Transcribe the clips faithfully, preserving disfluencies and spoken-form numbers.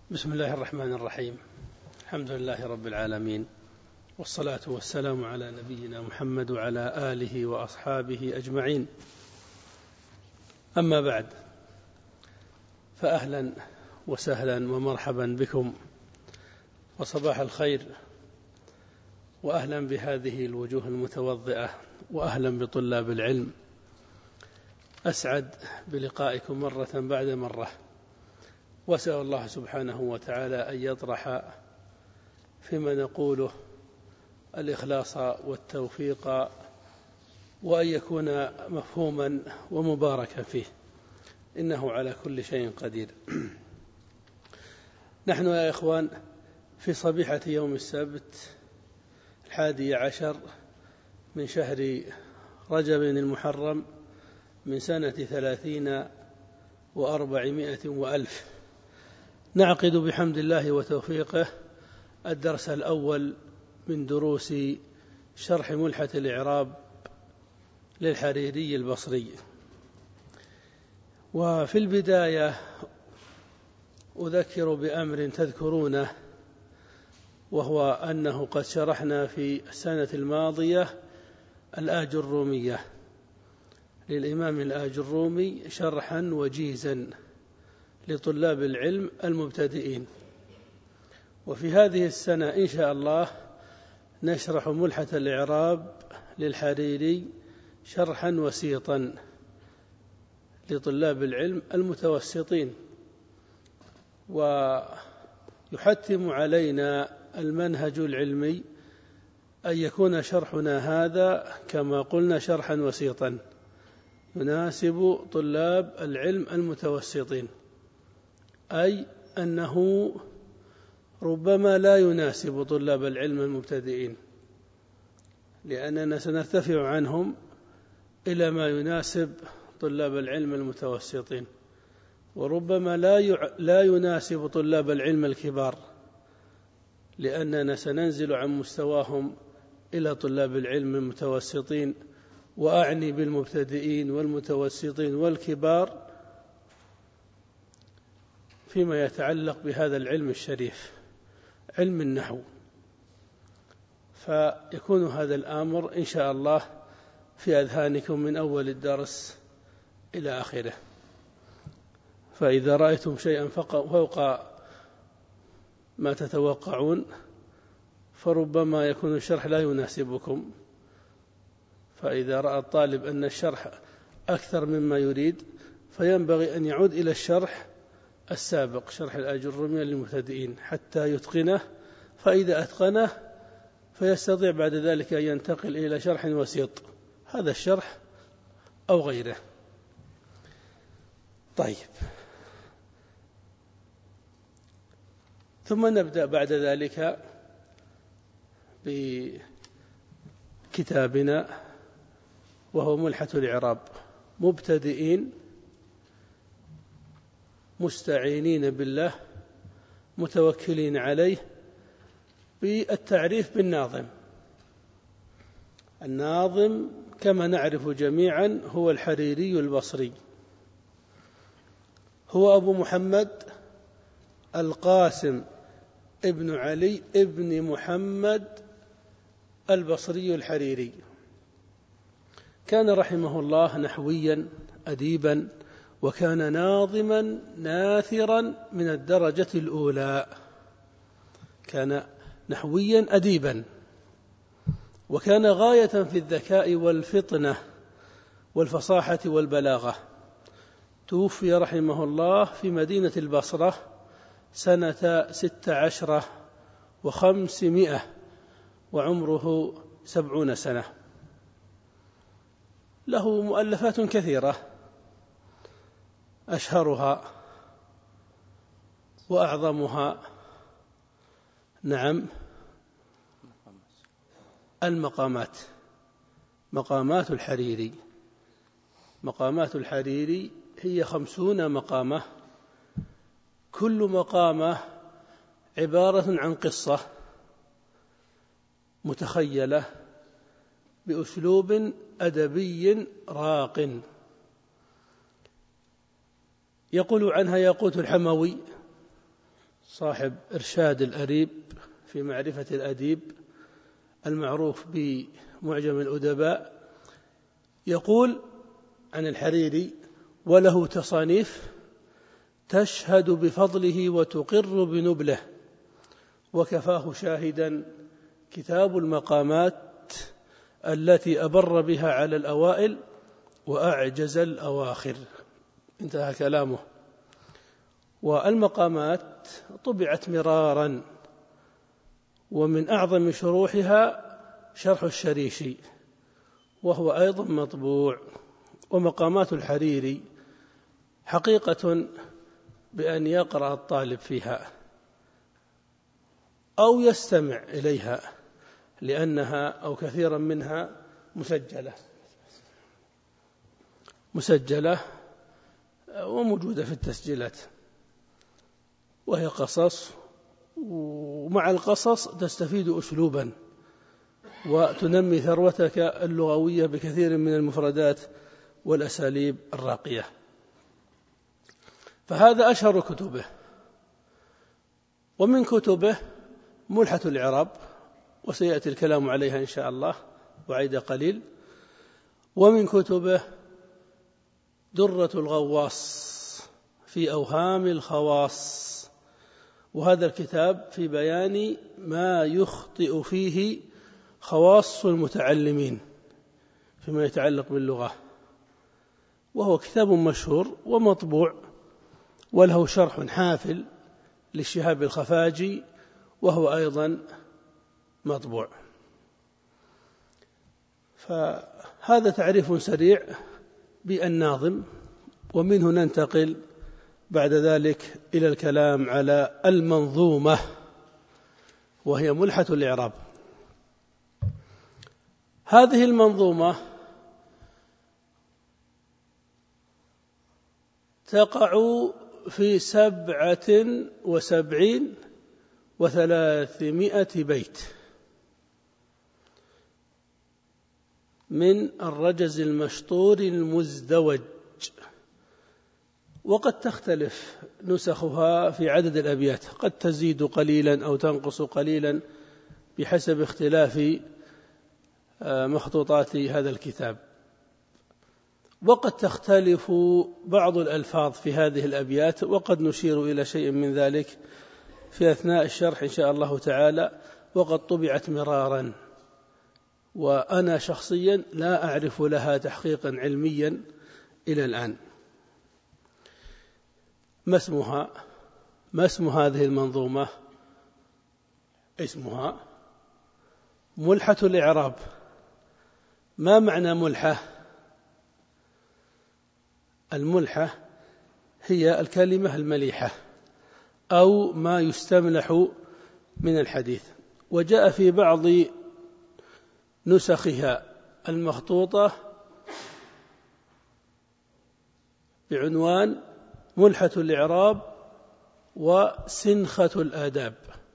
بسم الله الرحمن الرحيم. الحمد لله رب العالمين، والصلاة والسلام على نبينا محمد وعلى آله وأصحابه أجمعين. أما بعد، فأهلا وسهلا ومرحبا بكم وصباح الخير، وأهلا بهذه الوجوه المتوضئة، وأهلا بطلاب العلم. أسعد بلقائكم مرة بعد مرة، وأسأل الله سبحانه وتعالى أن يطرح فيما نقوله الإخلاص والتوفيق، وأن يكون مفهوما ومباركا فيه، إنه على كل شيء قدير. نحن يا إخوان في صبيحة يوم السبت الحادي عشر من شهر رجب المحرم من سنة ثلاثين وأربعمائة وألف، نعقد بحمد الله وتوفيقه الدرس الأول من دروس شرح ملحة الإعراب للحريري البصري. وفي البداية أذكر بأمر تذكرونه، وهو أنه قد شرحنا في السنة الماضية الآجرومية للإمام الآجرومي شرحا وجيزا لطلاب العلم المبتدئين. وفي هذه السنة إن شاء الله نشرح ملحة الإعراب للحريري شرحا وسيطا لطلاب العلم المتوسطين. ويحتم علينا المنهج العلمي أن يكون شرحنا هذا كما قلنا شرحا وسيطا يناسب طلاب العلم المتوسطين، أي أنه ربما لا يناسب طلاب العلم المبتدئين، لأننا سنرتفع عنهم إلى ما يناسب طلاب العلم المتوسطين، وربما لا لا يناسب طلاب العلم الكبار، لأننا سننزل عن مستواهم إلى طلاب العلم المتوسطين. وأعني بالمبتدئين والمتوسطين والكبار فيما يتعلق بهذا العلم الشريف، علم النحو. فيكون هذا الأمر إن شاء الله في أذهانكم من أول الدرس إلى آخره. فإذا رأيتم شيئا فوق ما تتوقعون فربما يكون الشرح لا يناسبكم. فإذا رأى الطالب أن الشرح أكثر مما يريد فينبغي أن يعود إلى الشرح السابق، شرح الآجرومية للمبتدئين، حتى يتقنه. فإذا أتقنه فيستطيع بعد ذلك أن ينتقل إلى شرح وسيط، هذا الشرح أو غيره. طيب، ثم نبدأ بعد ذلك بكتابنا، وهو ملحة الإعراب، مبتدئين مستعينين بالله متوكلين عليه، بالتعريف بالناظم. الناظم كما نعرف جميعا هو الحريري البصري، هو أبو محمد القاسم ابن علي ابن محمد البصري الحريري. كان رحمه الله نحويا أديبا، وكان ناظما ناثرا من الدرجة الأولى. كان نحويا أديبا، وكان غاية في الذكاء والفطنة والفصاحة والبلاغة. توفي رحمه الله في مدينة البصرة سنة ست عشرة وخمسمائة، وعمره سبعون سنة. له مؤلفات كثيرة، أشهرها وأعظمها نعم المقامات، مقامات الحريري. مقامات الحريري هي خمسون مقامة، كل مقامة عبارة عن قصة متخيلة بأسلوب أدبي راق. يقول عنها ياقوت الحموي صاحب إرشاد الأريب في معرفة الأديب المعروف بمعجم الأدباء، يقول عن الحريري: وله تصانيف تشهد بفضله وتقر بنبله، وكفاه شاهدا كتاب المقامات التي أبر بها على الأوائل وأعجز الأواخر. انتهى كلامه. والمقامات طبعت مرارا، ومن أعظم شروحها شرح الشريشي، وهو أيضا مطبوع. ومقامات الحريري حقيقة بأن يقرأ الطالب فيها أو يستمع إليها، لأنها أو كثيرا منها مسجلة مسجلة وموجودة في التسجيلات، وهي قصص، ومع القصص تستفيد أسلوبا وتنمي ثروتك اللغوية بكثير من المفردات والأساليب الراقية. فهذا أشهر كتبه. ومن كتبه ملحة الإعراب، وسيأتي الكلام عليها إن شاء الله وعيد قليل. ومن كتبه درة الغواص في أوهام الخواص، وهذا الكتاب في بيان ما يخطئ فيه خواص المتعلمين فيما يتعلق باللغة، وهو كتاب مشهور ومطبوع، وله شرح حافل للشهاب الخفاجي، وهو أيضا مطبوع. فهذا تعريف سريع بالناظم، ومنه ننتقل بعد ذلك إلى الكلام على المنظومة، وهي ملحة الإعراب. هذه المنظومة تقع في سبعة وسبعين وثلاثمائة بيت من الرجز المشطور المزدوج، وقد تختلف نسخها في عدد الأبيات، قد تزيد قليلا أو تنقص قليلا بحسب اختلاف مخطوطات هذا الكتاب، وقد تختلف بعض الألفاظ في هذه الأبيات، وقد نشير إلى شيء من ذلك في أثناء الشرح إن شاء الله تعالى. وقد طبعت مرارا، وأنا شخصيا لا أعرف لها تحقيقا علميا إلى الآن. ما اسمها؟ ما اسم هذه المنظومة؟ اسمها ملحة الإعراب. ما معنى ملحة؟ الملحة هي الكلمة المليحة أو ما يستملح من الحديث، وجاء في بعض نسخها المخطوطة بعنوان ملحة الإعراب وسنخة الآداب،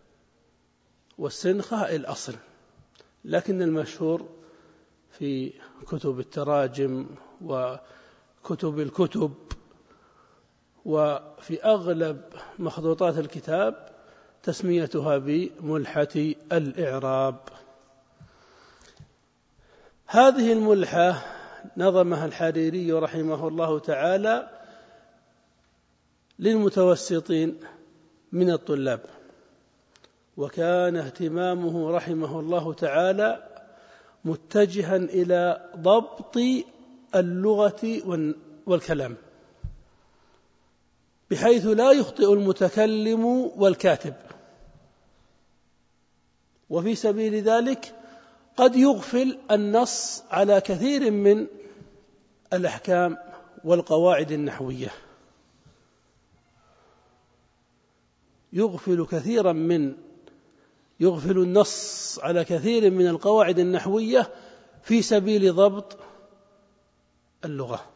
والسنخة الأصل، لكن المشهور في كتب التراجم وكتب الكتب وفي أغلب مخطوطات الكتاب تسميتها بملحة الإعراب. هذه الملحة نظمها الحريري رحمه الله تعالى للمتوسطين من الطلاب، وكان اهتمامه رحمه الله تعالى متجها إلى ضبط اللغة والكلام، بحيث لا يخطئ المتكلم والكاتب، وفي سبيل ذلك قد يغفل النص على كثير من الأحكام والقواعد النحوية، يغفل كثيرا من يغفل النص على كثير من القواعد النحوية في سبيل ضبط اللغة.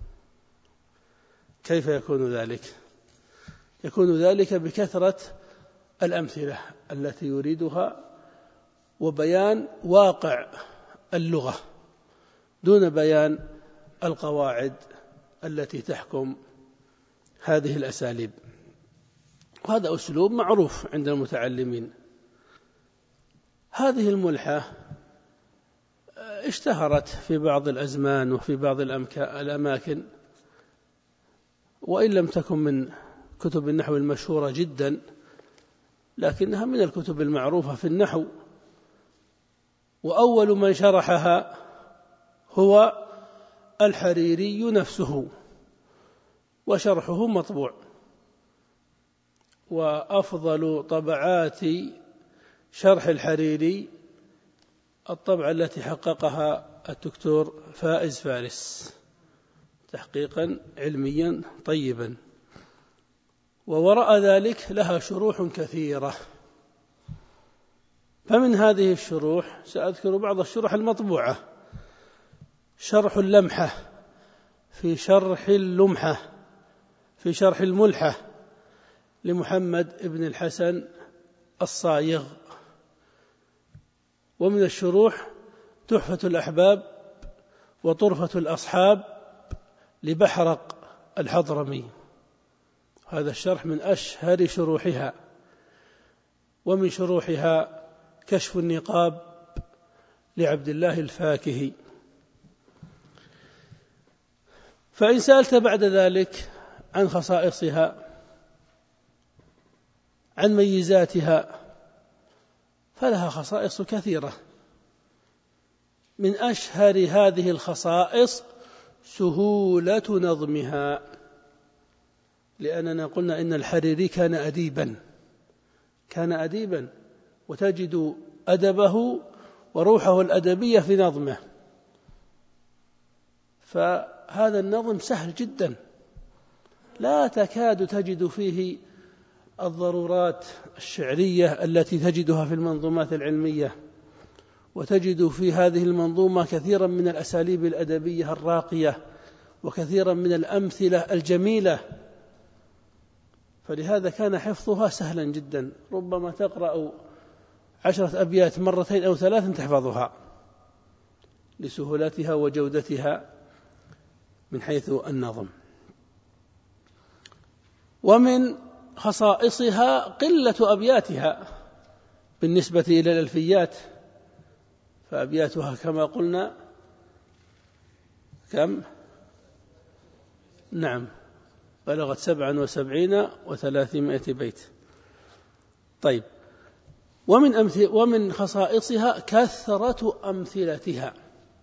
كيف يكون ذلك؟ يكون ذلك بكثرة الأمثلة التي يريدها وبيان واقع اللغة دون بيان القواعد التي تحكم هذه الأساليب. وهذا أسلوب معروف عند المتعلمين. هذه الملحة اشتهرت في بعض الأزمان وفي بعض الأماكن، وإن لم تكن من كتب النحو المشهورة جدا، لكنها من الكتب المعروفة في النحو. وأول من شرحها هو الحريري نفسه، وشرحه مطبوع. وأفضل طبعات شرح الحريري الطبعة التي حققها الدكتور فائز فارس تحقيقا علميا طيبا، ووراء ذلك لها شروح كثيرة. فمن هذه الشروح سأذكر بعض الشروح المطبوعة: شرح اللمحة في شرح اللمحة في شرح الملحة لمحمد بن الحسن الصايغ. ومن الشروح تحفة الأحباب وطرفة الأصحاب لبحرق الحضرمي، هذا الشرح من أشهر شروحها. ومن شروحها كشف النقاب لعبد الله الفاكهي. فإن سألت بعد ذلك عن خصائصها، عن ميزاتها، فلها خصائص كثيرة. من أشهر هذه الخصائص سهولة نظمها، لأننا قلنا إن الحريري كان أديبا كان أديبا وتجد أدبه وروحه الأدبية في نظمه. فهذا النظم سهل جدا، لا تكاد تجد فيه الضرورات الشعرية التي تجدها في المنظومات العلمية، وتجد في هذه المنظومة كثيرا من الأساليب الأدبية الراقية وكثيرا من الأمثلة الجميلة. فلهذا كان حفظها سهلا جدا، ربما تقرأ عشرة أبيات مرتين أو ثلاثا تحفظها لسهولتها وجودتها من حيث النظم. ومن خصائصها قلة أبياتها بالنسبة إلى الألفيات، فأبياتها كما قلنا كم؟ نعم، بلغت سبعا وسبعين وثلاثمائة بيت. طيب، ومن, أمثل ومن خصائصها كثرة أمثلتها،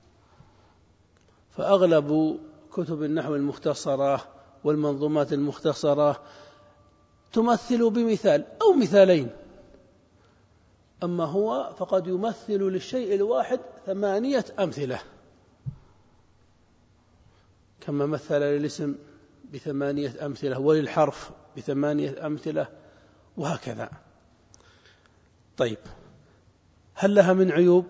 فأغلب كتب النحو المختصرة والمنظومات المختصرة تمثل بمثال أو مثالين، أما هو فقد يمثل للشيء الواحد ثمانية أمثلة، كما مثل للاسم بثمانية أمثلة وللحرف بثمانية أمثلة وهكذا. طيب، هل لها من عيوب؟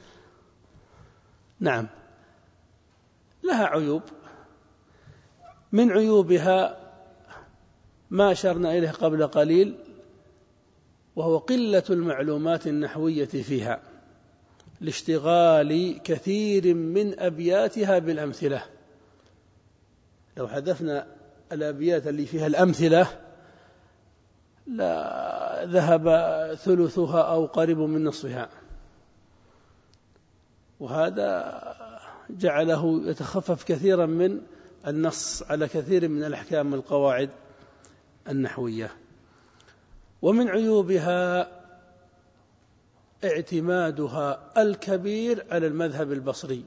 نعم، لها عيوب. من عيوبها ما أشرنا إليه قبل قليل، وهو قلة المعلومات النحوية فيها لاشتغال كثير من أبياتها بالأمثلة. لو حذفنا الأبيات اللي فيها الأمثلة لا ذهب ثلثها أو قريب من نصفها، وهذا جعله يتخفف كثيرا من النص على كثير من الأحكام والقواعد النحوية. ومن عيوبها اعتمادها الكبير على المذهب البصري،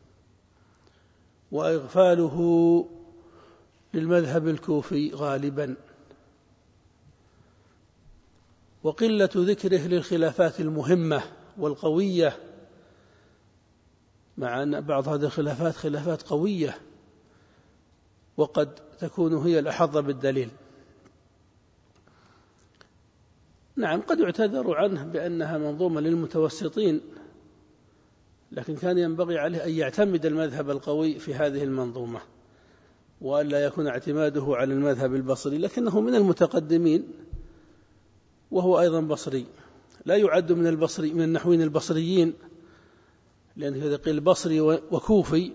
وإغفاله للمذهب الكوفي غالبا، وقلة ذكره للخلافات المهمة والقوية، مع أن بعض هذه الخلافات خلافات قوية وقد تكون هي الأحظ بالدليل. نعم، قد يعتذر عنه بأنها منظومة للمتوسطين، لكن كان ينبغي عليه أن يعتمد المذهب القوي في هذه المنظومة، وألا يكون اعتماده على المذهب البصري، لكنه من المتقدمين وهو أيضا بصري، لا يعد من البصري من النحويين البصريين، لأنه إذا قيل بصري وكوفي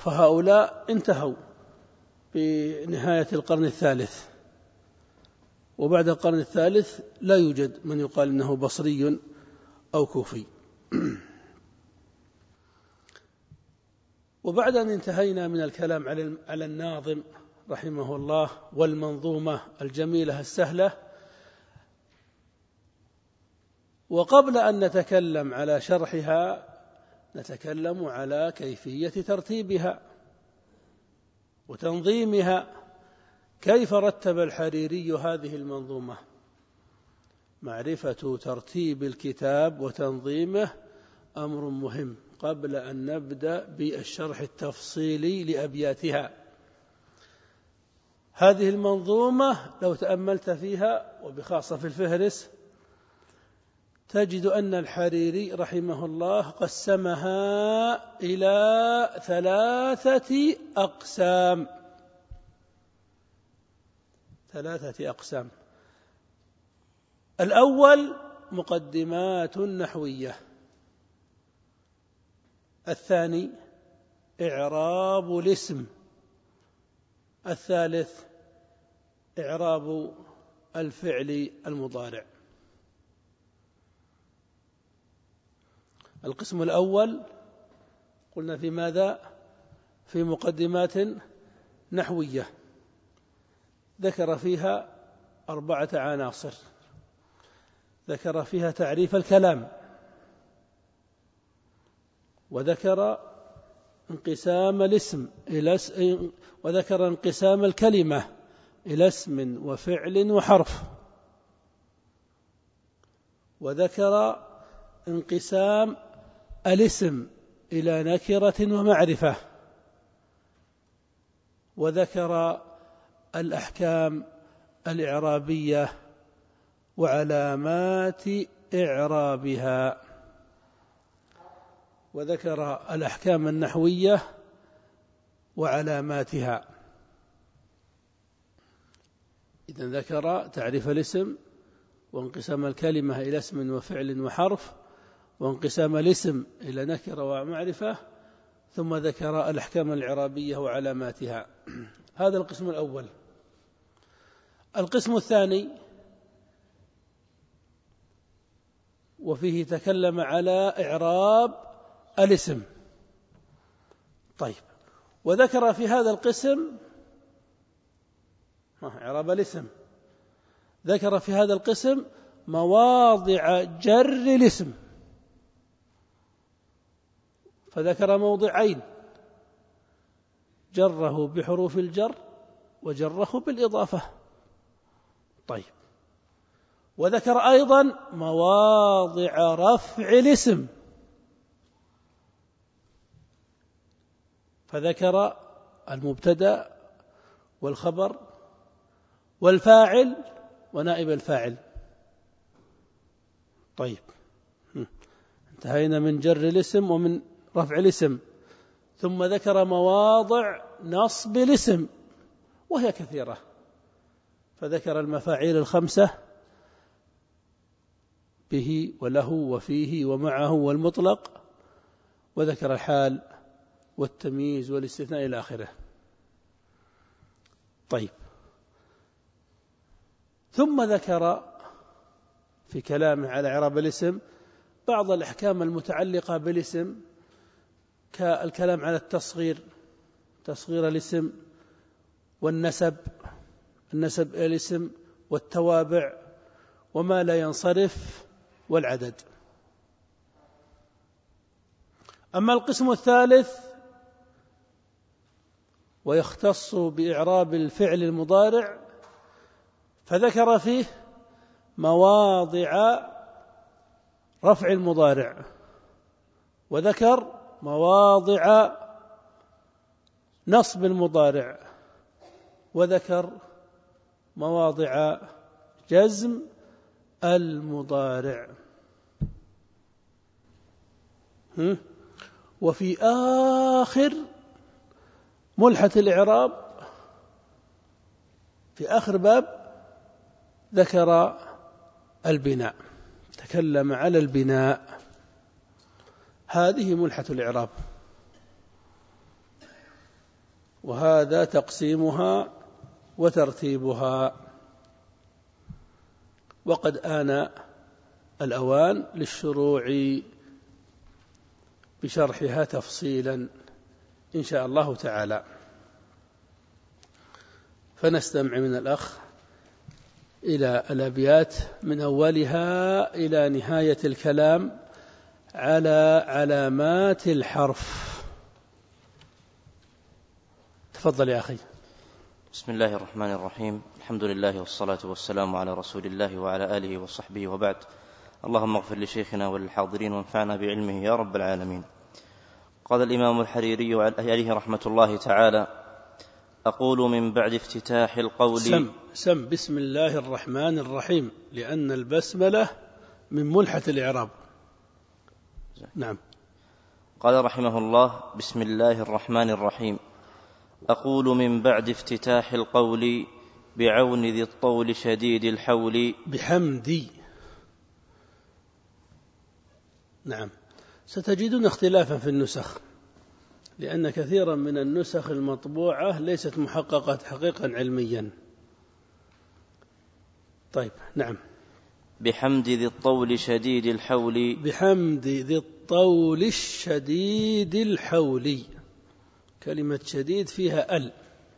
فهؤلاء انتهوا بنهاية القرن الثالث، وبعد القرن الثالث لا يوجد من يقال إنه بصري أو كوفي. وبعد أن انتهينا من الكلام على الناظم رحمه الله والمنظومة الجميلة السهلة، وقبل أن نتكلم على شرحها نتكلم على كيفية ترتيبها وتنظيمها. كيف رتب الحريري هذه المنظومة؟ معرفة ترتيب الكتاب وتنظيمه أمر مهم قبل أن نبدأ بالشرح التفصيلي لأبياتها. هذه المنظومة لو تأملت فيها وبخاصة في الفهرس تجد أن الحريري رحمه الله قسمها إلى ثلاثة أقسام ثلاثة أقسام. الأول مقدمات نحوية، الثاني إعراب الاسم، الثالث إعراب الفعل المضارع. القسم الأول قلنا في ماذا؟ في مقدمات نحوية ذكر فيها أربعة عناصر. ذكر فيها تعريف الكلام، وذكر انقسام الاسم إلى وذكر انقسام الكلمة إلى اسم وفعل وحرف، وذكر انقسام الاسم إلى نكرة ومعرفة، وذكر الأحكام الإعرابية وعلامات إعرابها، وذكر الأحكام النحوية وعلاماتها. إذن ذكر تعريف الاسم وانقسام الكلمة إلى اسم وفعل وحرف، وانقسام الاسم إلى نكرة ومعرفة، ثم ذكر الأحكام الإعرابية وعلاماتها. هذا القسم الأول. القسم الثاني وفيه تكلم على إعراب الاسم. طيب، وذكر في هذا القسم إعراب الاسم، ذكر في هذا القسم مواضع جر الاسم، فذكر موضعين: جره بحروف الجر وجره بالإضافة. طيب، وذكر أيضا مواضع رفع الاسم، فذكر المبتدأ والخبر والفاعل ونائب الفاعل. طيب، انتهينا من جر الاسم ومن رفع الاسم، ثم ذكر مواضع نصب الاسم وهي كثيرة، فذكر المفاعيل الخمسة: به وله وفيه ومعه والمطلق، وذكر الحال والتمييز والاستثناء إلى آخره. طيب، ثم ذكر في كلامه على إعراب الاسم بعض الأحكام المتعلقة بالاسم، كالكلام على التصغير، تصغير الاسم، والنسب، النسب إلى الاسم، والتوابع، وما لا ينصرف، والعدد. أما القسم الثالث ويختص بإعراب الفعل المضارع، فذكر فيه مواضع رفع المضارع، وذكر مواضع نصب المضارع، وذكر مواضع جزم المضارع. وفي آخر ملحة الإعراب، في آخر باب، ذكر البناء، تكلم على البناء. هذه ملحة الإعراب، وهذا تقسيمها وترتيبها. وقد آن الأوان للشروع بشرحها تفصيلا إن شاء الله تعالى. فنستمع من الأخ إلى الأبيات من أولها إلى نهاية الكلام على علامات الحرف. تفضل يا أخي. بسم الله الرحمن الرحيم. الحمد لله والصلاة والسلام على رسول الله وعلى آله وصحبه وبعد. اللهم اغفر لشيخنا وللحاضرين وانفعنا بعلمه يا رب العالمين. قال الإمام الحريري عليه رحمة الله تعالى: أقول من بعد افتتاح القول سم, سم بسم الله الرحمن الرحيم، لأن البسملة من ملحة الإعراب. نعم. قال رحمه الله: بسم الله الرحمن الرحيم. أقول من بعد افتتاح القول بعون ذي الطول شديد الحول بحمدي. نعم. ستجدون اختلافا في النسخ، لأن كثيرا من النسخ المطبوعة ليست محققة حقيقا علميا. طيب. نعم. بحمد ذي الطول شديد الحول بحمد ذي الطول الشديد الحول. كلمة شديد فيها ال،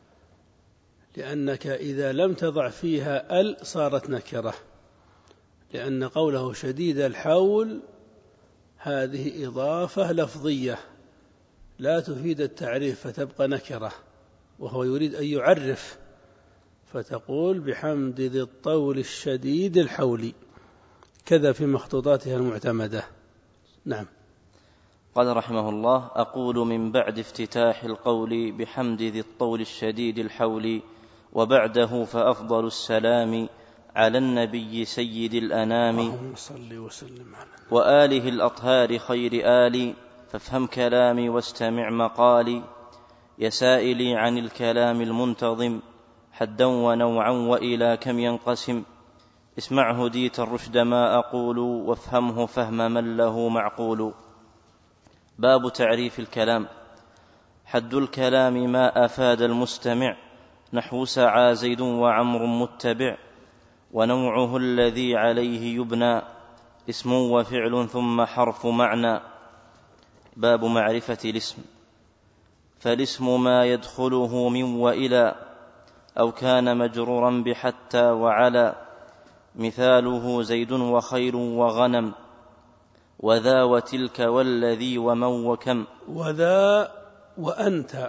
لأنك إذا لم تضع فيها ال صارت نكرة، لأن قوله شديد الحول هذه إضافة لفظية لا تفيد التعريف فتبقى نكرة، وهو يريد أن يعرف، فتقول بحمد ذي الطول الشديد الحول، كذا في مخطوطاتها المعتمدة. نعم. قال رحمه الله: أقول من بعد افتتاح القول بحمد ذي الطول الشديد الحول وبعده فأفضل السلام على النبي سيد الأنام اللهم صل وسلم على وآله الأطهار خير آلي فافهم كلامي واستمع مقالي يا سائلي عن الكلام المنتظم حدا ونوعا وإلى كم ينقسم اسمع هديت الرشد ما أقول وافهمه فهم من له معقول. باب تعريف الكلام. حد الكلام ما أفاد المستمع نحو سعى زيد وعمر متبع ونوعه الذي عليه يبنى اسم وفعل ثم حرف معنى. باب معرفة الاسم. فالاسم ما يدخله من وإلى أو كان مجرورا بحتى وعلى مثاله زيد وخير وغنم وذا وتلك والذي ومن وكم وذا وأنت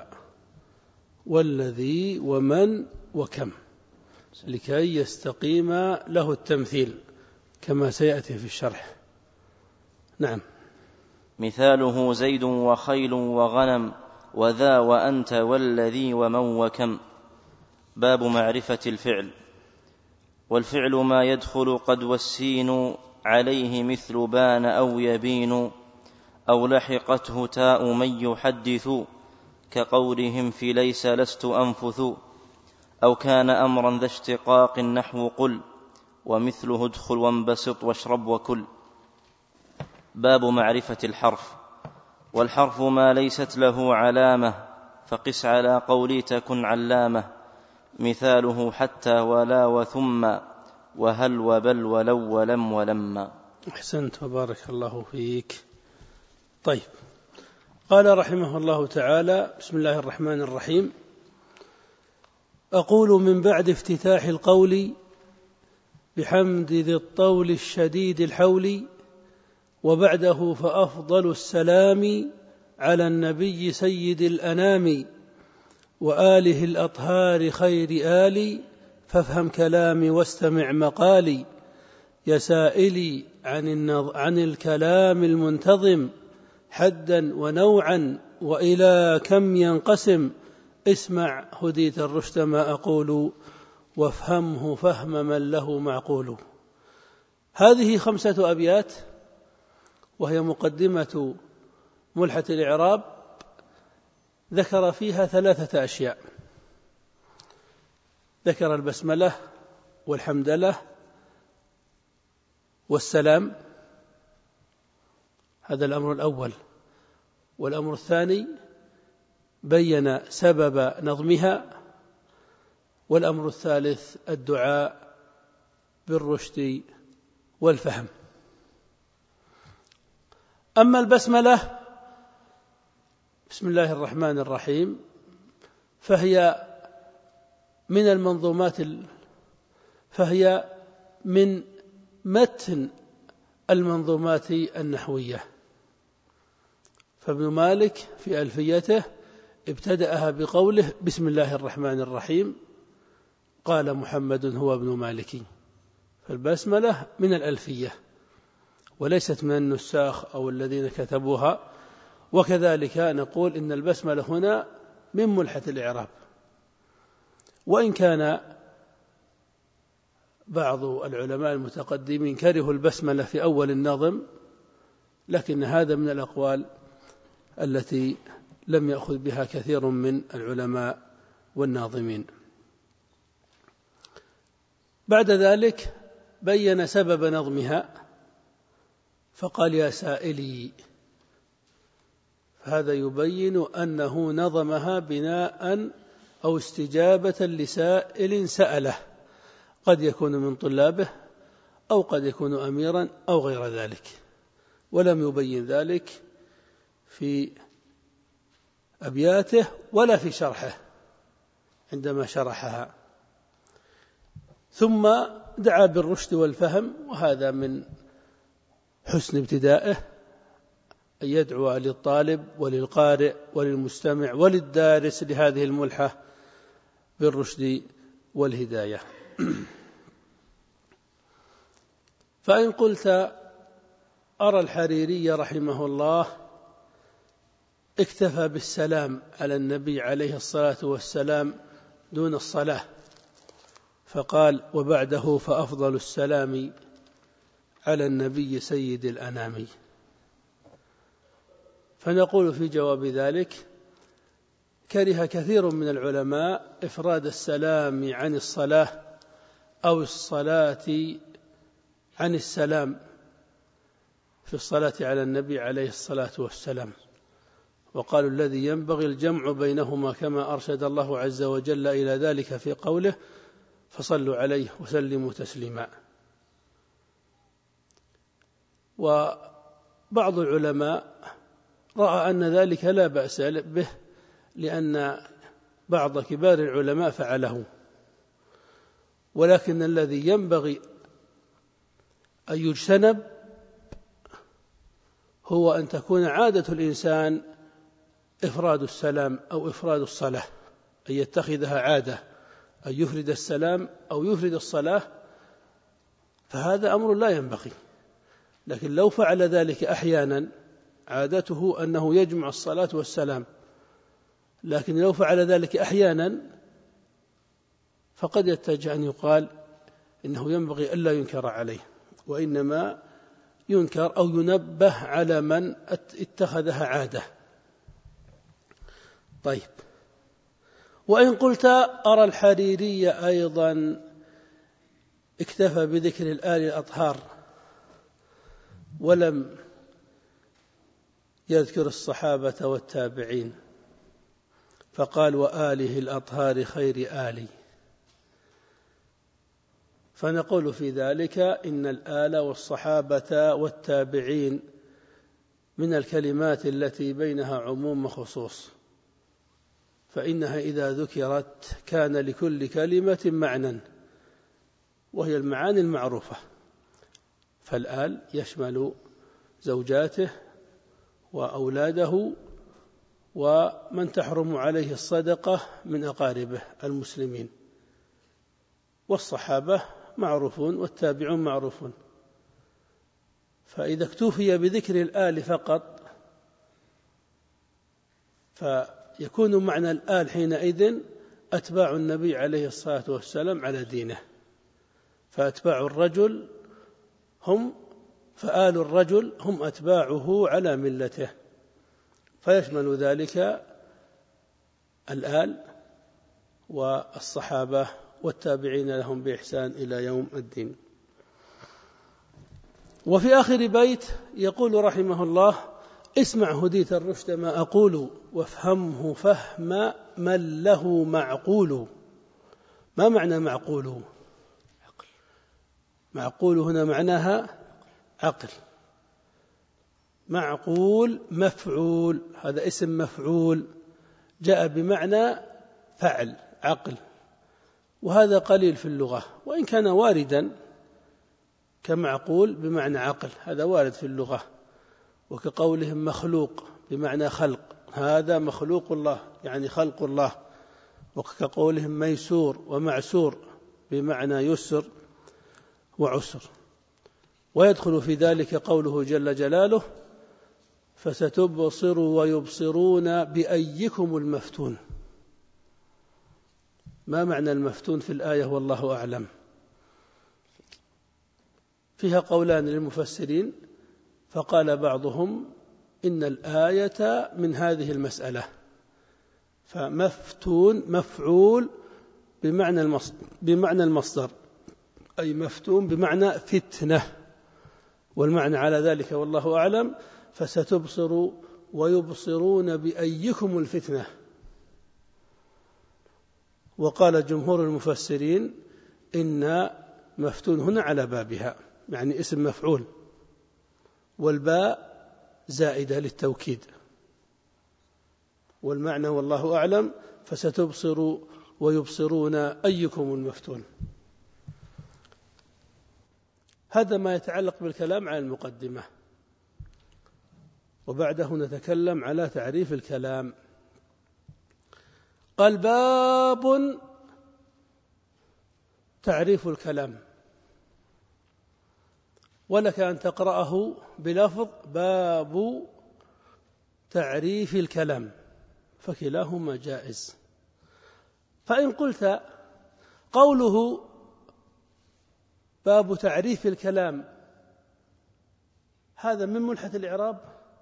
والذي ومن وكم لكي يستقيم له التمثيل كما سيأتي في الشرح. نعم. مثاله زيد وخيل وغنم وذا وأنت والذي ومن وكم. باب معرفة الفعل. والفعل ما يدخل قد والسين عليه مثل بان أو يبين أو لحقته تاء من يحدث كقولهم في ليس لست أنفث أو كان أمرا ذا اشتقاق نحو قل ومثله ادخل وانبسط واشرب وكل. باب معرفة الحرف. والحرف ما ليست له علامة فقس على قولي تكن علامة مثاله حتى ولا وثم وهل وبل ولو ولم ولما. أحسنت وبارك الله فيك. طيب. قال رحمه الله تعالى: بسم الله الرحمن الرحيم. أقول من بعد افتتاح القول بحمد ذي الطول الشديد الحول وبعده فأفضل السلام على النبي سيد الأنام وآله الأطهار خير آلي فافهم كلامي واستمع مقالي يا سائلي عن, عن الكلام المنتظم حدا ونوعا وإلى كم ينقسم اسمع هديت الرشد ما أقول وافهمه فهم من له معقول. هذه خمسة أبيات وهي مقدمة ملحة الإعراب، ذكر فيها ثلاثة أشياء. ذكر البسملة والحمدلة والسلام، هذا الأمر الأول. والأمر الثاني بين سبب نظمها. والأمر الثالث الدعاء بالرشد والفهم. أما البسملة بسم الله الرحمن الرحيم فهي من المنظومات فهي من متن المنظومات النحوية. فابن مالك في ألفيته ابتدأها بقوله بسم الله الرحمن الرحيم، قال محمد هو ابن مالك. فالبسملة من الألفية وليست من النساخ أو الذين كتبوها. وكذلك نقول إن البسملة هنا من ملحة الإعراب، وإن كان بعض العلماء المتقدمين كرهوا البسملة في أول النظم، لكن هذا من الأقوال التي لم يأخذ بها كثير من العلماء والناظمين. بعد ذلك بين سبب نظمها فقال يا سائلي، فهذا يبين أنه نظمها بناء أو استجابة لسائل سأله، قد يكون من طلابه أو قد يكون أميرا أو غير ذلك، ولم يبين ذلك في أبياته ولا في شرحه عندما شرحها. ثم دعا بالرشد والفهم، وهذا من حسن ابتدائه أن يدعو للطالب وللقارئ وللمستمع وللدارس لهذه الملحة بالرشد والهداية. فإن قلت أرى الحريري رحمه الله اكتفى بالسلام على النبي عليه الصلاة والسلام دون الصلاة، فقال وبعده فأفضل السلام على النبي سيد الأنام، فنقول في جواب ذلك كره كثير من العلماء إفراد السلام عن الصلاة أو الصلاة عن السلام في الصلاة على النبي عليه الصلاة والسلام، وقالوا الذي ينبغي الجمع بينهما كما أرشد الله عز وجل إلى ذلك في قوله فصلوا عليه وسلموا تسليما. وبعض العلماء رأى أن ذلك لا بأس به، لأن بعض كبار العلماء فعله، ولكن الذي ينبغي أن يجتنب هو أن تكون عادة الإنسان إفراد السلام أو إفراد الصلاة، أن يتخذها عادة أن يفرد السلام أو يفرد الصلاة، فهذا أمر لا ينبغي. لكن لو فعل ذلك أحيانا عادته أنه يجمع الصلاة والسلام، لكن لو فعل ذلك أحيانا فقد يتجه أن يقال إنه ينبغي ألا ينكر عليه، وإنما ينكر أو ينبه على من اتخذها عادة. طيب، وإن قلت أرى الحريري أيضا اكتفى بذكر الآل الأطهار ولم يذكر الصحابة والتابعين، فقال وآله الأطهار خير آلي، فنقول في ذلك إن الآل والصحابة والتابعين من الكلمات التي بينها عموم وخصوص، فإنها إذا ذكرت كان لكل كلمة معنى، وهي المعاني المعروفة. فالآل يشمل زوجاته وأولاده ومن تحرم عليه الصدقة من أقاربه المسلمين، والصحابة معروفون والتابعون معروفون. فإذا اكتفي بذكر الآل فقط فيكون معنى الآل حينئذ أتباع النبي عليه الصلاة والسلام على دينه، فأتباع الرجل هم فآل الرجل هم أتباعه على ملته، فيشمل ذلك الآل والصحابة والتابعين لهم بإحسان إلى يوم الدين. وفي آخر بيت يقول رحمه الله اسمع هديت الرشد ما أقول وافهمه فهم من له معقول. ما معنى معقول؟ معقول هنا معناها عقل. معقول مفعول، هذا اسم مفعول جاء بمعنى فعل عقل، وهذا قليل في اللغة، وإن كان واردا كمعقول بمعنى عقل، هذا وارد في اللغة. وكقولهم مخلوق بمعنى خلق، هذا مخلوق الله يعني خلق الله. وكقولهم ميسور ومعسور بمعنى يسر وعسر. ويدخل في ذلك قوله جل جلاله فستبصر ويبصرون بأيكم المفتون. ما معنى المفتون في الآية والله أعلم؟ فيها قولان للمفسرين، فقال بعضهم إن الآية من هذه المسألة، فمفتون مفعول بمعنى بمعنى المصدر، أي مفتون بمعنى فتنة، والمعنى على ذلك والله أعلم فستبصر ويبصرون بأيكم الفتنة. وقال جمهور المفسرين إن مفتون هنا على بابها، يعني اسم مفعول، والباء زائدة للتوكيد، والمعنى والله أعلم فستبصر ويبصرون أيكم المفتون. هذا ما يتعلق بالكلام على المقدمة، وبعده نتكلم على تعريف الكلام. قال باب تعريف الكلام، ولك أن تقرأه بلفظ باب تعريف الكلام، فكلاهما جائز. فإن قلت قوله باب تعريف الكلام هذا من ملحة الإعراب،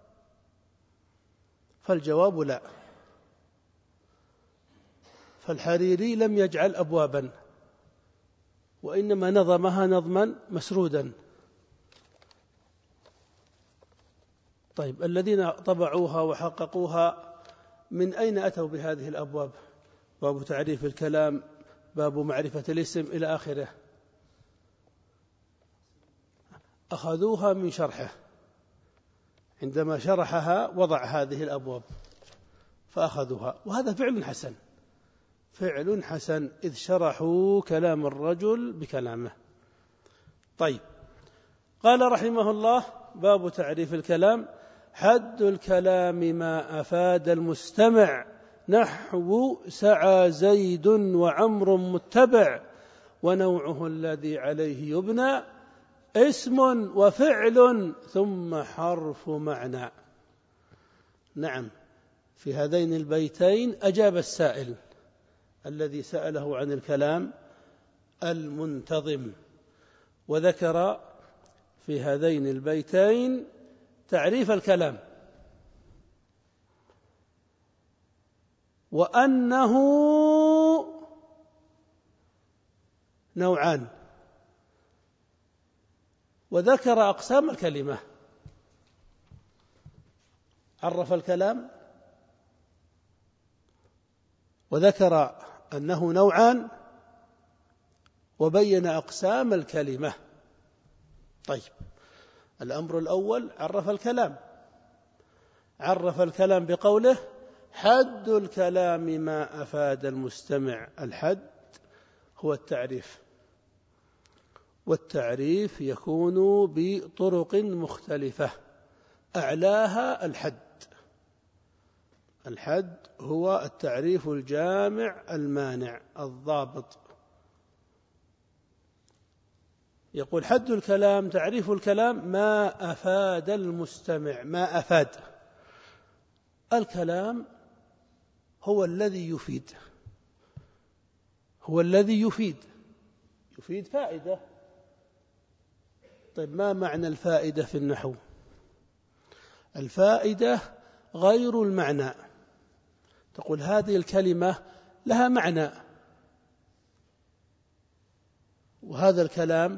فالجواب لا. فالحريري لم يجعل أبوابا، وإنما نظمها نظما مسرودا. طيب الذين طبعوها وحققوها من أين أتوا بهذه الأبواب؟ باب تعريف الكلام، باب معرفة الاسم إلى آخره. أخذوها من شرحه، عندما شرحها وضع هذه الأبواب فأخذوها، وهذا فعل حسن، فعل حسن إذ شرحوا كلام الرجل بكلامه. طيب قال رحمه الله باب تعريف الكلام: حد الكلام ما أفاد المستمع، نحو سعى زيد وعمر متبع، ونوعه الذي عليه يبنى اسم وفعل ثم حرف معنى. نعم، في هذين البيتين أجاب السائل الذي سأله عن الكلام المنتظم، وذكر في هذين البيتين تعريف الكلام، وأنه نوعان، وذكر أقسام الكلمة. عرف الكلام وذكر أنه نوعان وبين أقسام الكلمة. طيب الأمر الأول عرف الكلام، عرف الكلام بقوله: حد الكلام ما أفاد المستمع. الحد هو التعريف، والتعريف يكون بطرق مختلفة، أعلاها الحد. الحد هو التعريف الجامع المانع الضابط. يقول حد الكلام، تعريف الكلام ما أفاد المستمع. ما أفاد، الكلام هو الذي يفيد، هو الذي يفيد يفيد فائدة. طيب ما معنى الفائدة في النحو؟ الفائدة غير المعنى. تقول هذه الكلمة لها معنى، وهذا الكلام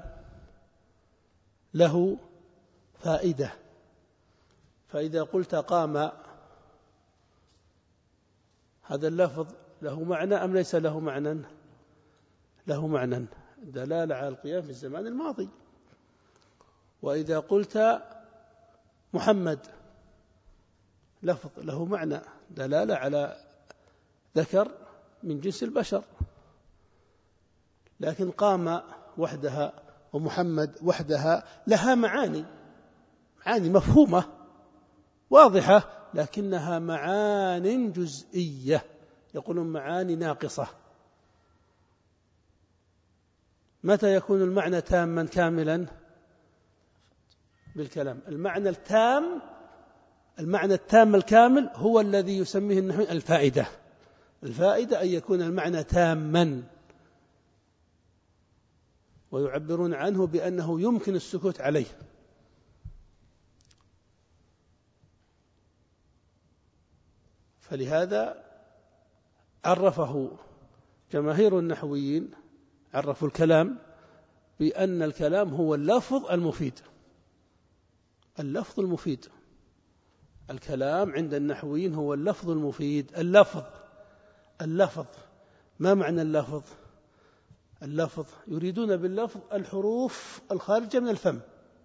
له فائدة. فإذا قلت قام، هذا اللفظ له معنى أم ليس له معنى؟ له معنى، دلالة على القيام في الزمان الماضي. وإذا قلت محمد لفظ له معنى دلالة على ذكر من جنس البشر، لكن قام وحدها ومحمد وحدها لها معاني معاني مفهومة واضحة، لكنها معان جزئية، يقولون معاني ناقصة. متى يكون المعنى تاما كاملا؟ بالكلام. المعنى التام المعنى التام الكامل هو الذي يسميه النحوي الفائدة. الفائدة أن يكون المعنى تاما، ويعبرون عنه بأنه يمكن السكوت عليه. فلهذا عرفه جماهير النحويين، عرفوا الكلام بأن الكلام هو اللفظ المفيد. اللفظ المفيد الكلام عند النحويين هو اللفظ المفيد. اللفظ اللفظ ما معنى اللفظ؟ اللفظ يريدون باللفظ الحروف الخارجة من الفم،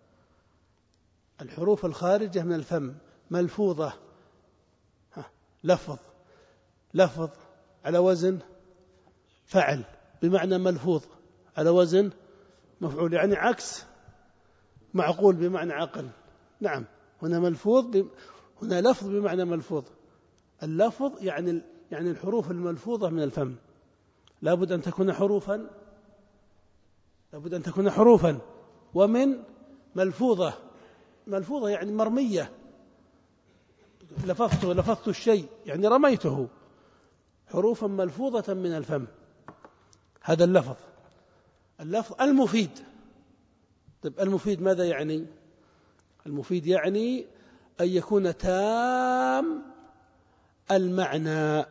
الحروف الخارجة من الفم ملفوظة. لفظ لفظ على وزن فعل بمعنى ملفوظ على وزن مفعول، يعني عكس معقول بمعنى عقل. نعم، هنا ملفوظ ب... هنا لفظ بمعنى ملفوظ. اللفظ يعني يعني الحروف الملفوظة من الفم لابد أن تكون حروفا لابد أن تكون حروفا ومن ملفوظة. ملفوظة يعني مرمية، لفظته لفظت الشيء يعني رميته. حروفا ملفوظة من الفم، هذا اللفظ. اللفظ المفيد. طيب المفيد ماذا يعني؟ المفيد يعني أن يكون تام المعنى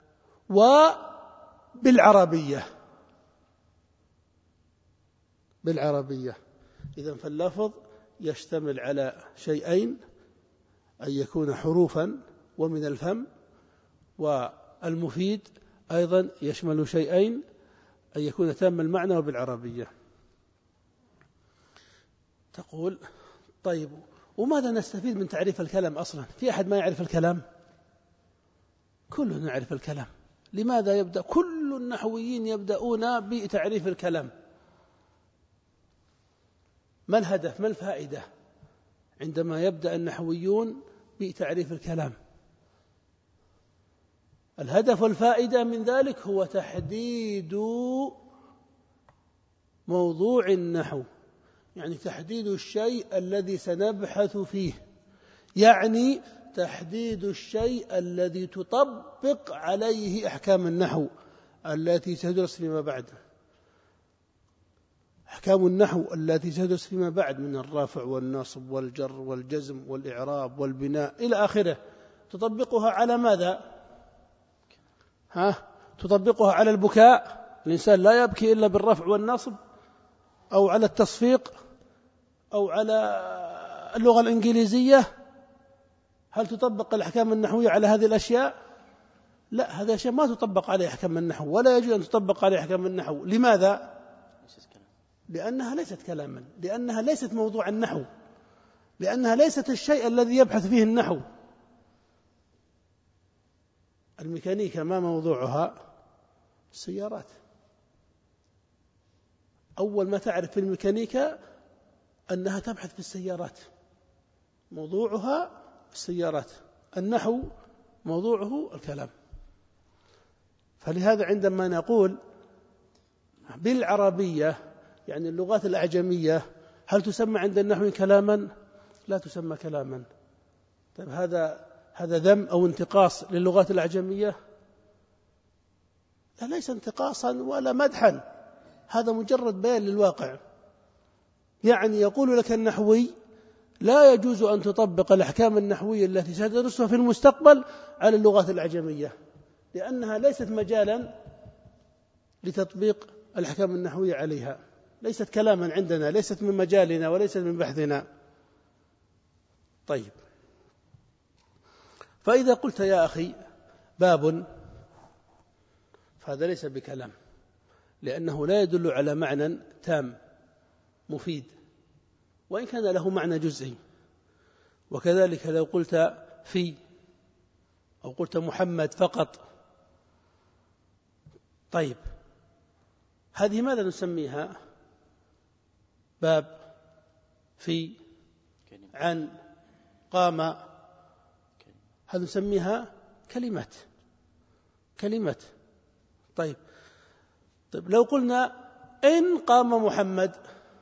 وبالعربية بالعربية. إذن فاللفظ يشتمل على شيئين: أن يكون حروفا ومن الفم، والمفيد أيضا يشمل شيئين: أن يكون تام المعنى وبالعربية. تقول طيب وماذا نستفيد من تعريف الكلام أصلا؟ في أحد ما يعرف الكلام؟ كلنا يعرف الكلام. لماذا يبدأ كل النحويين يبدأون بتعريف الكلام؟ ما الهدف؟ ما الفائدة عندما يبدأ النحويون بتعريف الكلام؟ الهدف والفائدة من ذلك هو تحديد موضوع النحو، يعني تحديد الشيء الذي سنبحث فيه، يعني تحديد الشيء الذي تطبق عليه أحكام النحو التي تدرس فيما بعد. أحكام النحو التي تدرس فيما بعد من الرفع والنصب والجر والجزم والإعراب والبناء إلى آخره، تطبقها على ماذا؟ ها؟ تطبقها على البكاء، الإنسان لا يبكي إلا بالرفع والنصب، أو على التصفيق، أو على اللغة الإنجليزية. هل تطبق الأحكام النحوية على هذه الأشياء؟ لا، هذه الأشياء ما تطبق عليه أحكام النحو، ولا يجوز أن تطبق عليه أحكام النحو. لماذا؟ لأنها ليست كلاما، لأنها ليست موضوع النحو، لأنها ليست الشيء الذي يبحث فيه النحو. الميكانيكا ما موضوعها؟ السيارات. أول ما تعرف في الميكانيكا أنها تبحث في السيارات، موضوعها السيارات. النحو موضوعه الكلام. فلهذا عندما نقول بالعربية يعني اللغات الأعجمية، هل تسمى عند النحو كلاما؟ لا تسمى كلاما. طيب هذا هذا ذم أو انتقاص للغات الأعجمية؟ لا، ليس انتقاصا ولا مدحا، هذا مجرد بيان للواقع. يعني يقول لك النحوي لا يجوز أن تطبق الأحكام النحوية التي ستدرسها في المستقبل على اللغات الأعجمية، لأنها ليست مجالا لتطبيق الأحكام النحوية عليها، ليست كلاما عندنا، ليست من مجالنا وليست من بحثنا. طيب، فإذا قلت يا أخي باب، فهذا ليس بكلام، لأنه لا يدل على معنى تام مفيد. وإن كان له معنى جزئي. وكذلك لو قلت في أو قلت محمد فقط. طيب هذه ماذا نسميها؟ باب، في، عن، قام، هذا نسميها كلمات كلمات طيب طيب لو قلنا إن قام محمد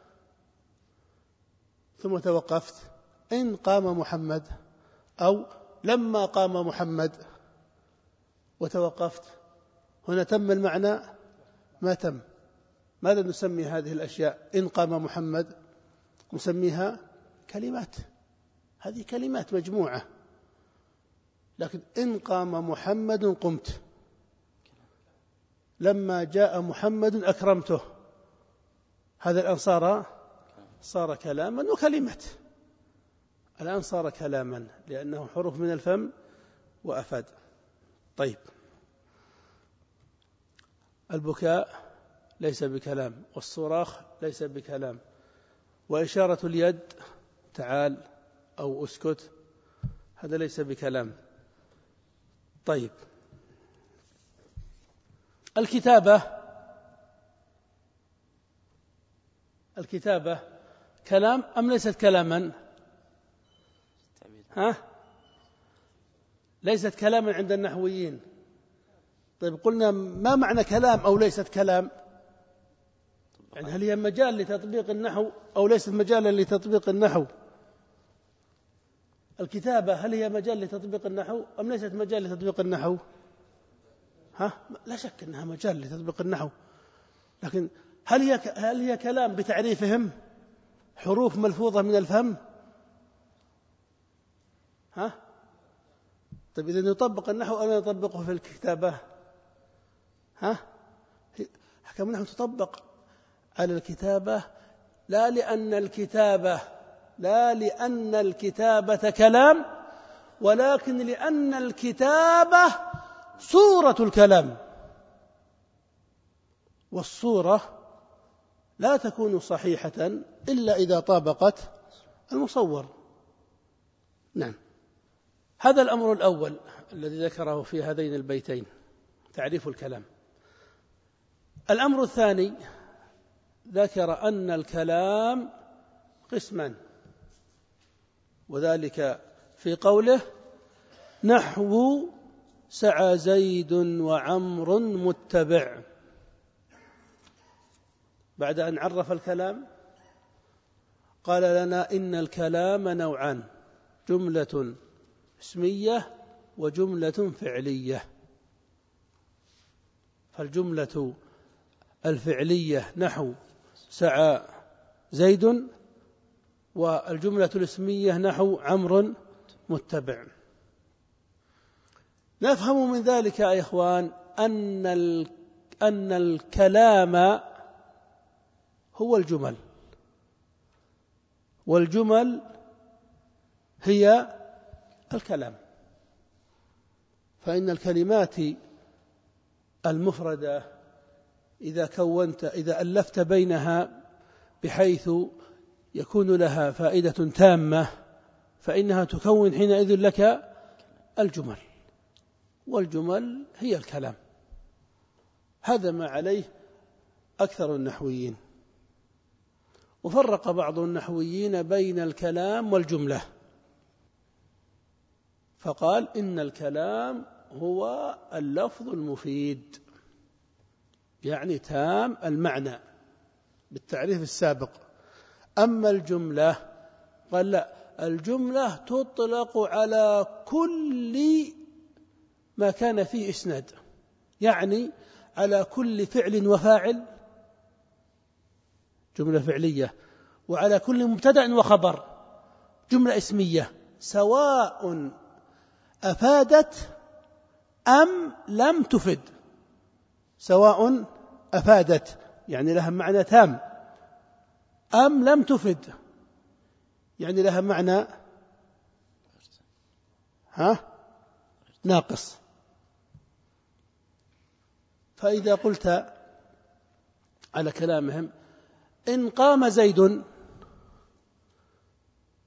ثم توقفت، إن قام محمد، أو لما قام محمد وتوقفت، هنا تم المعنى؟ ما تم. ماذا نسمي هذه الأشياء؟ إن قام محمد نسميها كلمات، هذه كلمات مجموعة. لكن إن قام محمد قمت، لما جاء محمد أكرمته، هذا الآن صار صار كلاما وكلمات، الآن صار كلاما لأنه حروف من الفم وأفاد. طيب البكاء ليس بكلام، والصراخ ليس بكلام، وإشارة اليد تعال أو أسكت هذا ليس بكلام. طيب الكتابة الكتابة كلام أم ليست كلاما؟ ها؟ ليست كلاما عند النحويين. طيب قلنا ما معنى كلام أو ليست كلام؟ يعني هل هي مجال لتطبيق النحو أو ليست مجالا لتطبيق النحو؟ الكتابة هل هي مجال لتطبيق النحو أم ليست مجال لتطبيق النحو؟ ها؟ لا شك أنها مجال لتطبيق النحو، لكن هل هي هل هي كلام بتعريفهم؟ حروف ملفوظة من الفم؟ ها؟ طيب إذا نطبق النحو أو لا نطبقه في الكتابة؟ ها؟ أحكام النحو تطبق على الكتابة، لا لأن الكتابة لا لأن الكتابة كلام، ولكن لأن الكتابة صورة الكلام، والصورة لا تكون صحيحة إلا إذا طابقت المصور. نعم، هذا الأمر الأول الذي ذكره في هذين البيتين، تعريف الكلام. الأمر الثاني ذكر أن الكلام قسمان، وذلك في قوله نحو سعى زيد وعمر متبع. بعد أن عرف الكلام قال لنا إن الكلام نوعان، جملة اسمية وجملة فعلية. فالجملة الفعلية نحو سعى زيد، والجملة الاسمية نحو عمرو متبع. نفهم من ذلك يا إخوان أن أن الكلام هو الجمل، والجمل هي الكلام. فإن الكلمات المفردة إذا كونت إذا ألفت بينها بحيث يكون لها فائدة تامة فإنها تكون حينئذ لك الجمل، والجمل هي الكلام. هذا ما عليه أكثر النحويين. وفرق بعض النحويين بين الكلام والجملة، فقال إن الكلام هو اللفظ المفيد، يعني تام المعنى بالتعريف السابق. أما الجملة قال لا، الجملة تطلق على كل ما كان فيه إسناد، يعني على كل فعل وفاعل جملة فعلية، وعلى كل مبتدأ وخبر جملة اسمية، سواء أفادت أم لم تفد، سواء أفادت يعني لها معنى تام أم لم تفد يعني لها معنى ها ناقص. فإذا قلت على كلامهم إن قام زيد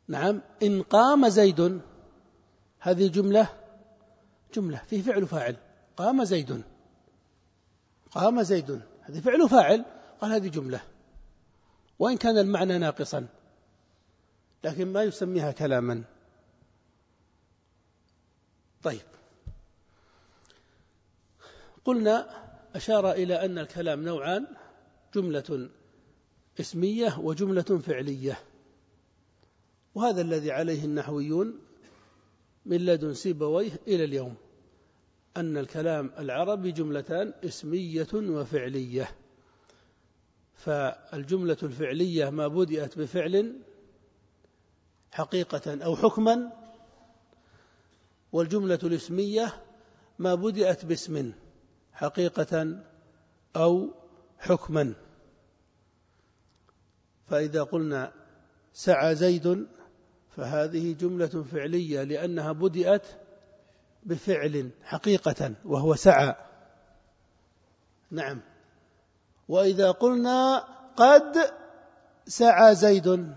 نعم. إن قام زيد، هذه جملة جملة فيه فعل فاعل. قام زيد، قام زيد، هذه فعل فاعل، قال هذه جملة، وإن كان المعنى ناقصا لكن ما يسميها كلاما. طيب، قلنا أشار إلى أن الكلام نوعان: جملة اسمية وجملة فعلية، وهذا الذي عليه النحويون من لدن سيبويه إلى اليوم، أن الكلام العربي جملتان: اسمية وفعلية. فالجملة الفعلية ما بدأت بفعل حقيقة أو حكما، والجملة الاسمية ما بدأت باسم حقيقة أو حكما. فإذا قلنا سعى زيد فهذه جملة فعلية لأنها بدأت بفعل حقيقة وهو سعى. نعم. وإذا قلنا قد سعى زيد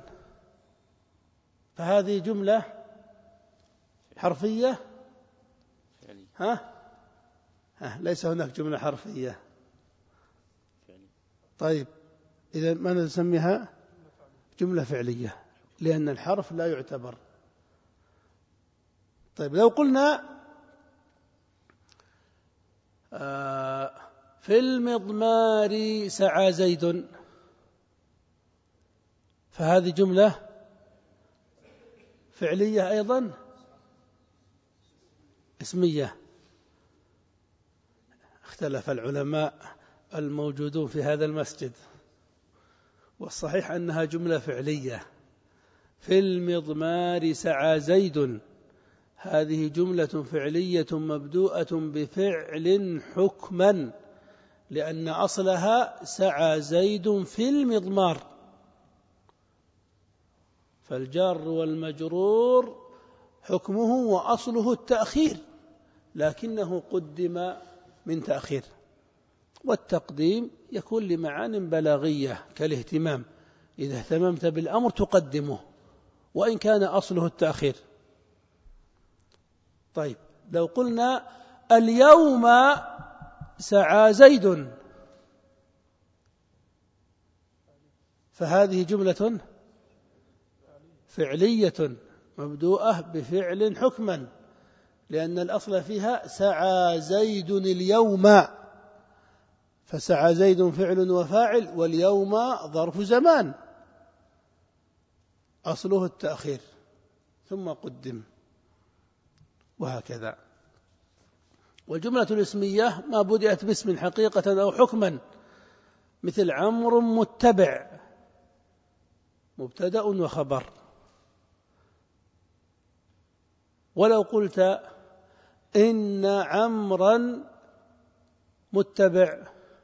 فهذه جملة حرفية. ها؟ ها ليس هناك جملة حرفية. طيب، إذا ما نسميها جملة فعلية لأن الحرف لا يعتبر. طيب، لو قلنا آه في المضمار سعى زيد فهذه جملة فعلية أيضا اسمية. اختلف العلماء الموجودون في هذا المسجد، والصحيح أنها جملة فعلية. في المضمار سعى زيد هذه جملة فعلية مبدوءة بفعل حكما، لأن أصلها سعى زيد في المضمار، فالجار والمجرور حكمه وأصله التأخير، لكنه قدم من تأخير، والتقديم يكون لمعان بلاغية كالاهتمام، إذا اهتممت بالأمر تقدمه وإن كان أصله التأخير. طيب، لو قلنا اليوم سعى زيد فهذه جملة فعلية مبدوءة بفعل حكما، لأن الأصل فيها سعى زيد اليوم، فسعى زيد فعل وفاعل، واليوم ظرف زمان أصله التأخير ثم قدم، وهكذا. والجملة الاسمية ما بدأت باسم حقيقة أو حكما، مثل عمرو متبع، مبتدأ وخبر. ولو قلت إن عمرا متبع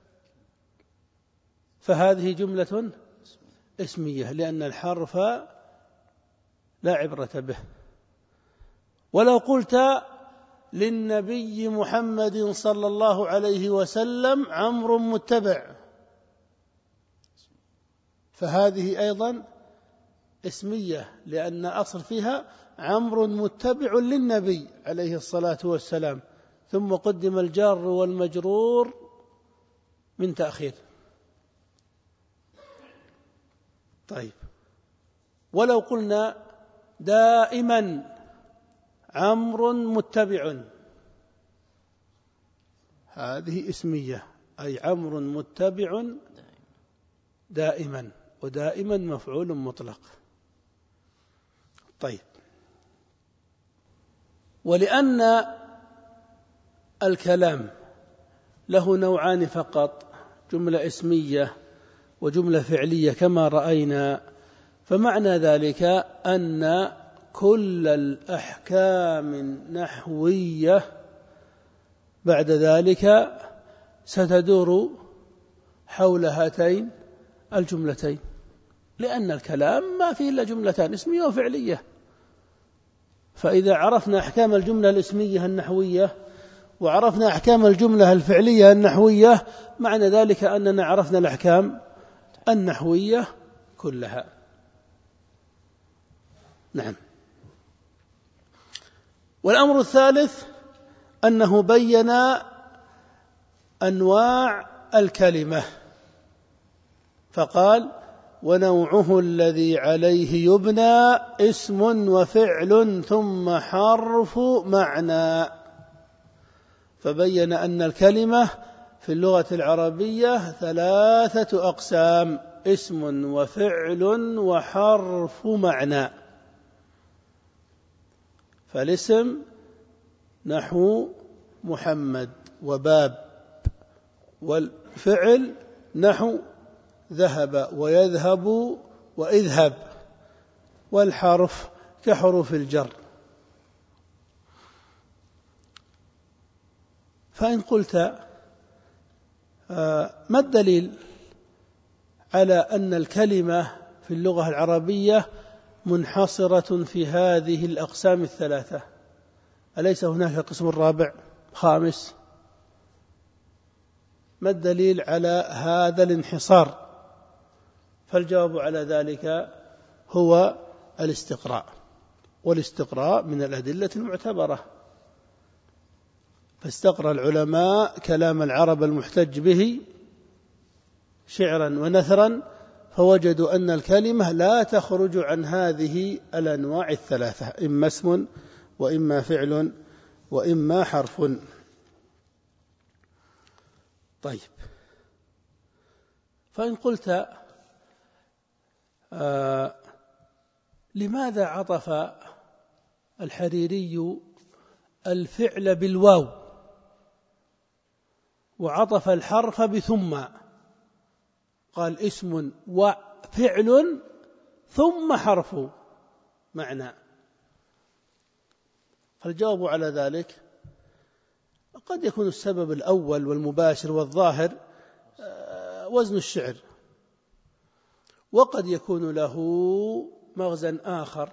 فهذه جملة اسمية لأن الحرف لا عبرة به. ولو قلت للنبي محمد صلى الله عليه وسلم عمرو متبع فهذه أيضا اسمية لأن أصل فيها عمرو متبع للنبي عليه الصلاة والسلام، ثم قدم الجار والمجرور من تأخير. طيب، ولو قلنا دائما عمرو متبع هذه اسمية، أي عمرو متبع دائما، ودائما مفعول مطلق. طيب، ولأن الكلام له نوعان فقط، جملة اسمية وجملة فعلية كما رأينا، فمعنى ذلك أن كل الأحكام النحوية بعد ذلك ستدور حول هاتين الجملتين، لأن الكلام ما فيه إلا جملتان اسمية وفعلية. فإذا عرفنا أحكام الجملة الاسمية النحوية وعرفنا أحكام الجملة الفعلية النحوية، معنى ذلك أننا عرفنا الأحكام النحوية كلها. نعم. والأمر الثالث أنه بين أنواع الكلمة فقال: ونوعه الذي عليه يبنى اسم وفعل ثم حرف معنى. فبين أن الكلمة في اللغة العربية ثلاثة أقسام: اسم وفعل وحرف معنى. فالاسم نحو محمد وباب، والفعل نحو ذهب ويذهب وإذهب، والحرف كحروف الجر. فإن قلت ما الدليل على أن الكلمة في اللغة العربية منحصرة في هذه الأقسام الثلاثة؟ أليس هناك قسم رابع خامس؟ ما الدليل على هذا الانحصار؟ فالجواب على ذلك هو الاستقراء، والاستقراء من الأدلة المعتبرة. فاستقرأ العلماء كلام العرب المحتج به شعرا ونثرا فوجدوا أن الكلمة لا تخرج عن هذه الأنواع الثلاثة: إما اسم وإما فعل وإما حرف. طيب، فإن قلت آه لماذا عطف الحريري الفعل بالواو وعطف الحرف بثم؟ قال: اسم وفعل ثم حرف معنى. فالجواب على ذلك قد يكون السبب الأول والمباشر والظاهر وزن الشعر، وقد يكون له مغزى آخر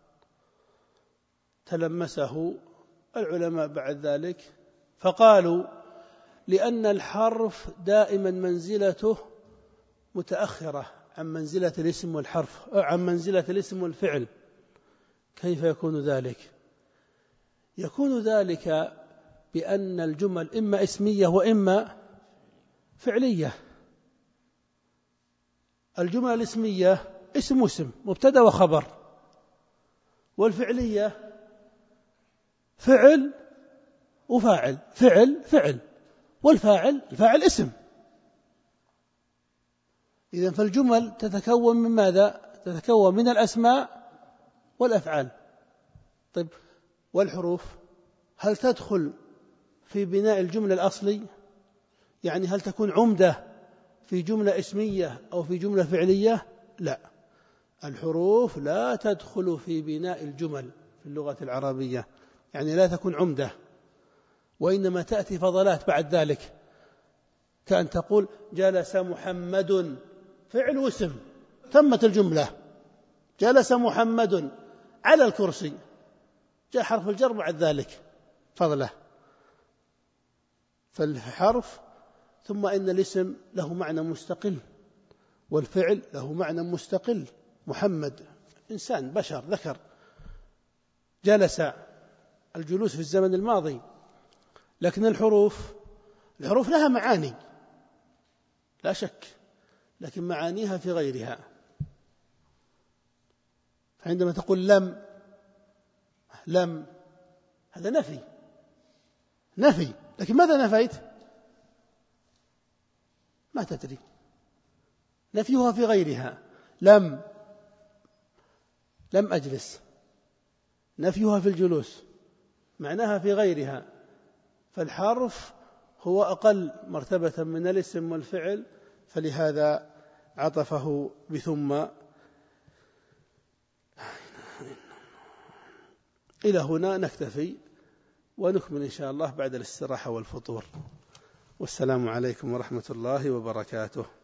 تلمسه العلماء بعد ذلك، فقالوا: لأن الحرف دائما منزلته متأخرة عن منزلة الاسم والحرف، أو عن منزلة الاسم والفعل. كيف يكون ذلك؟ يكون ذلك بأن الجمل إما اسمية وإما فعلية. الجمل الاسمية اسم واسم، مبتدأ وخبر، والفعلية فعل وفاعل، فعل فعل، والفاعل الفاعل اسم. إذن فالجمل تتكون من ماذا؟ تتكون من الأسماء والأفعال. طيب، والحروف هل تدخل في بناء الجملة الأصلي؟ يعني هل تكون عمدة في جملة اسمية أو في جملة فعلية؟ لا، الحروف لا تدخل في بناء الجمل في اللغة العربية، يعني لا تكون عمدة، وإنما تأتي فضلات بعد ذلك، كأن تقول: جلس محمد، فعل واسم، تمت الجملة. جلس محمد على الكرسي، جاء حرف الجر بعد ذلك فضله. فالحرف ثم إن الاسم له معنى مستقل، والفعل له معنى مستقل. محمد إنسان بشر ذكر، جلس الجلوس في الزمن الماضي. لكن الحروف الحروف لها معاني لا شك، لكن معانيها في غيرها. عندما تقول لم، لم هذا نفي نفي لكن ماذا نفيت؟ ما تدري، نفيها في غيرها. لم لم أجلس، نفيها في الجلوس، معناها في غيرها. فالحرف هو أقل مرتبة من الاسم والفعل، فلهذا عطفه بثم. إلى هنا نكتفي، ونكمل إن شاء الله بعد الاستراحة والفطور. والسلام عليكم ورحمة الله وبركاته.